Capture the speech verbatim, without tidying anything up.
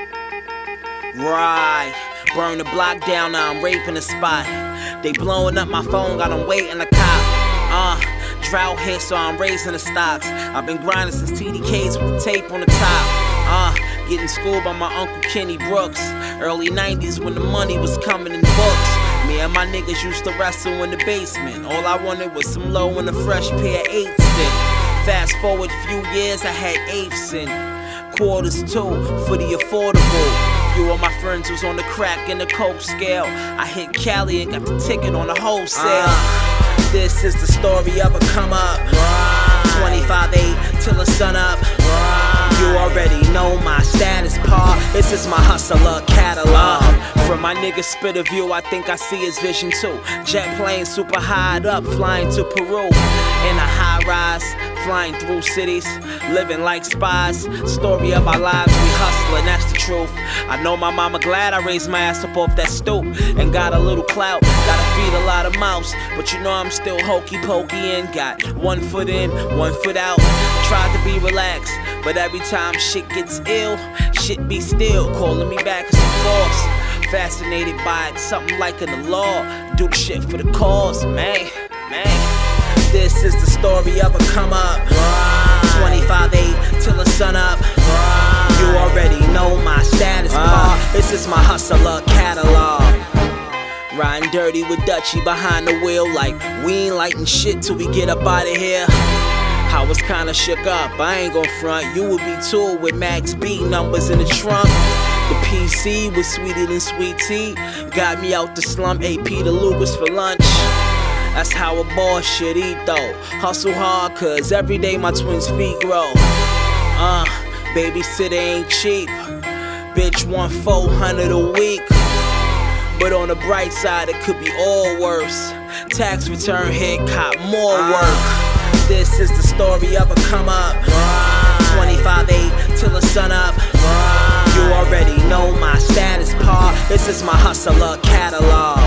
Right, burn the block down, now I'm raping the spot. They blowing up my phone, got them waiting to cop. Uh, drought hit, so I'm raising the stocks. I've been grinding since T D Ks with the tape on the top. Uh, getting schooled by my Uncle Kenny Brooks. Early nineties when the money was coming in books. Me and my niggas used to wrestle in the basement. All I wanted was some low and a fresh pair of eights then. Fast forward few years, I had eighths in. Quarters too, for the affordable. Few of my friends was on the crack and the coke scale. I hit Cali and got the ticket on the wholesale. uh, This is the story of a come up. Twenty-five eight till the sun up. You already know my status, pa. This is my hustler catalog. From my nigga spit a view, I think I see his vision too. Jet plane super high up, flying to Peru. In a high rise, flying through cities, living like spies. Story of our lives, we hustling, that's the truth. I know my mama glad I raised my ass up off that stoop and got a little clout. Gotta feed a lot of mouths, but you know I'm still hokey pokey and got one foot in, one foot out. Tried to be relaxed, but every time shit gets ill, shit be still calling me back as a force. Fascinated by it, something like in the law. Do the shit for the cause, man, man. This is the story of a come up. Twenty-five eight till the sun up. You already know my status, pa. This is my hustler catalog. Riding dirty with Dutchie behind the wheel, like we ain't lighting shit till we get up out of here. I was kinda shook up, I ain't gon' front. You would be too with Max B numbers in the trunk. The P C was sweeter than sweet tea. Got me out the slum, A P to Lucas for lunch. That's how a boss should eat though. Hustle hard cause every day my twins' feet grow. Uh, babysitter ain't cheap. Bitch want four hundred a week. But on the bright side it could be all worse. Tax return hit, cop more work. This is the story of a come up. Twenty-five eight till the sun up. You already know my status, pa. This is my hustler catalog.